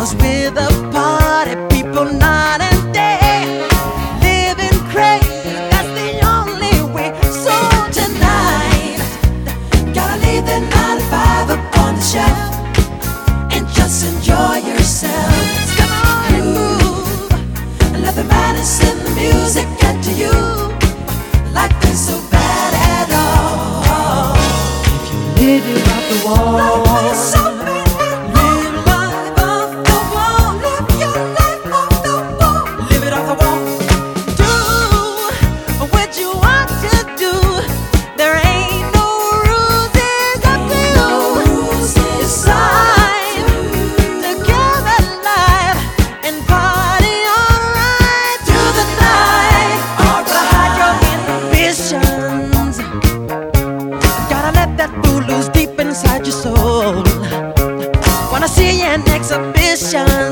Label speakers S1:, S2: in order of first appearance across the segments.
S1: 'Cause we're the party people night and day, living crazy, that's the only way. So tonight, gotta leave the 9 to 5 up on the shelf and just enjoy yourself. Come on and move, and let the madness in the music get to you. Life ain't so bad at all if you live it off the wall. Life is so bad. Live life off the wall. Live your life off the wall. Live it off the wall. Do what you want to do. There ain't no rules. It's up to you. Decide to give it life and party alright through the night. Hide your inhibitions. Gotta let that fool loose deep inside your soul. Wanna see an exhibition?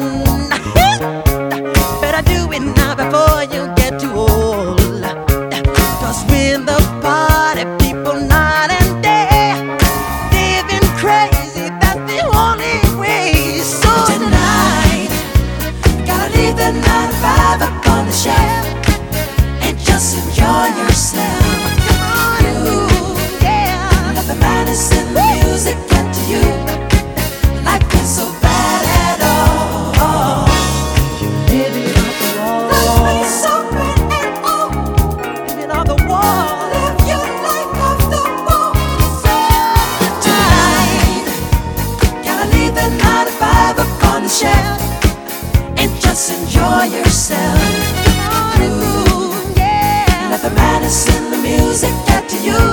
S1: Better do it now before you get too old. 'Cause we're the party people night and day, living crazy, that's the only way. So tonight, gotta leave the 9 to 5 up on the shelf and just enjoy yourself. Come on and move, yeah. Let the madness in the music get to you. Life ain't so bad at all. You live it off the wall. Life ain't so bad at all. Live it off the wall. Live your life off the wall. So tonight, gotta leave the 9 to 5 up on the shelf and just enjoy yourself. Come on and move, yeah. Let the madness in the music get to you.